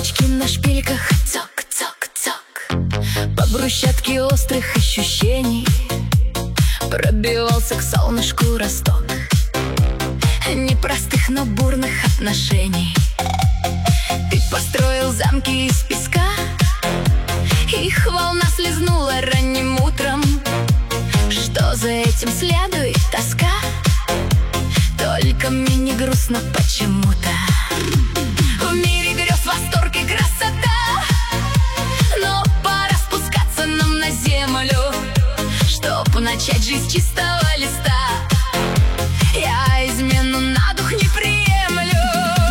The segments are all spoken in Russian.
Лодочки на шпильках, цок-цок-цок. По брусчатке острых ощущений пробивался к солнышку росток непростых, но бурных отношений. Ты построил замки из песка, их волна слезнула ранним утром. Что за этим следует тоска? Только мне не грустно почему-то. В мире грез восторг и красота, но пора спускаться нам на землю, чтоб начать жизнь с чистого листа. Я измену на дух не приемлю.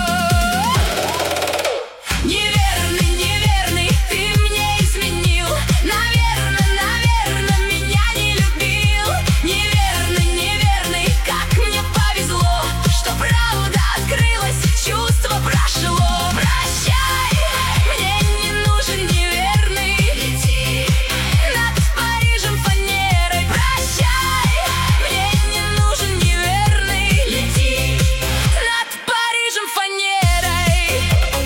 Неверный, неверный, ты мне изменил. Наверно, меня не любил. Неверный, неверный, как мне повезло, что правда открылась, чувство прошло. Прощай, мне не нужен неверный. Лети над Парижем фанерой. Прощай, мне не нужен неверный. Лети над Парижем фанерой.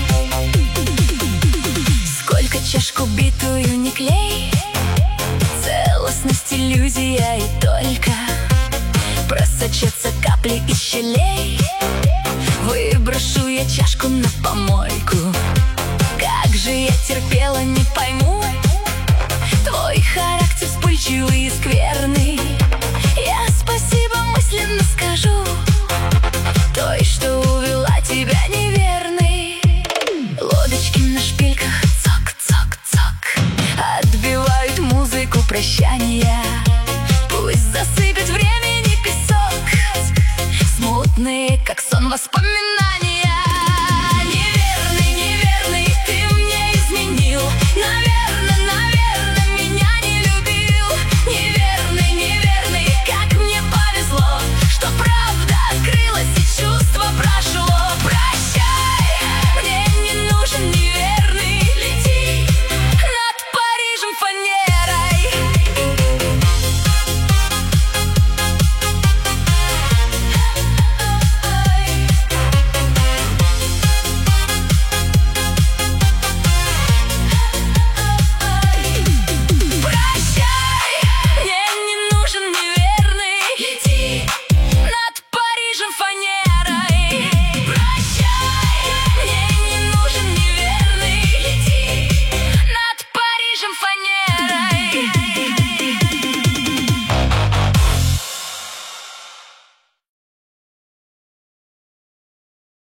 Сколько чашку битую не клей, целостность иллюзия, и только просочатся капли из щелей. Выброшу я чашку на помойку. Как же я терпела, не пойму. Твой характер вспыльчивый и скверный. Я спасибо мысленно скажу той, что увела тебя неверной. Лодочки на шпильках, цок-цок-цок, отбивают музыку прощания. Пусть засыпет времени песок, смутные, как сон, воспоминания.